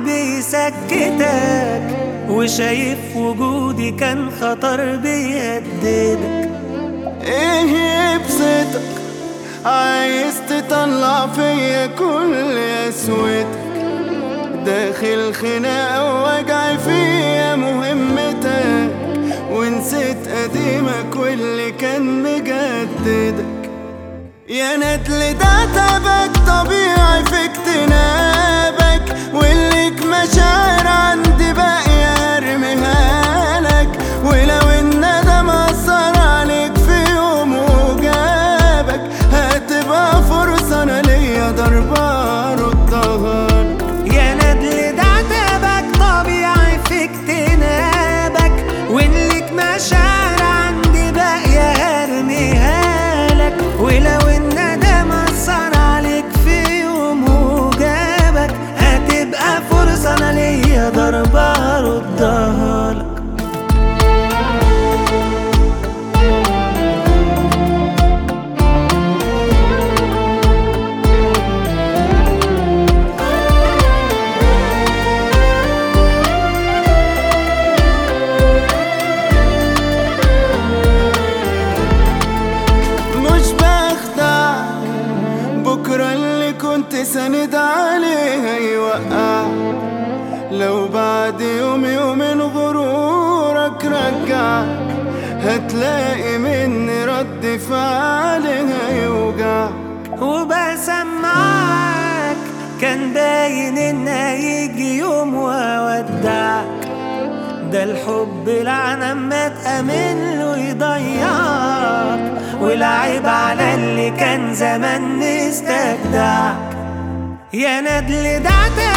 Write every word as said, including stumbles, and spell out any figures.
بيسكتك، وشايف وجودي كان خطر بيهددك. ايه يبسطك عايز تطلع فيا كل قسوتك، داخل خناقة ووجع فيا مهمتك، ونسيت قديمك واللي كان مجددك. يا ندل ده تعبك طبيعي في اجتنابك، والليك مشاعر عندي باقية ارميها لك، ولو الندم أثر عليك في يوم وجابك، هتبقى فرصة أنا ليا ضربة أردها لك. يا ندل ده تعبك طبيعي في اجتنابك، والليك مشاعر عندي باقية ارميها لك، ولو الندم أثر عليك في يوم وجابك، هتبقى فرصة أنا ليا ضربة أردها لك. بكرة اللي كنت سند عليه هيوقعك، لو بعد يوم يومين غرورك رجعك، هتلاقي مني رد فعل هيوجعك. وبسمعك كان باين ان هيجي يوم وودعك، ده الحب لعنة ما تأمن له يضيعك، والعيب على اللي كان زمان مستجدعك. يا ندل ده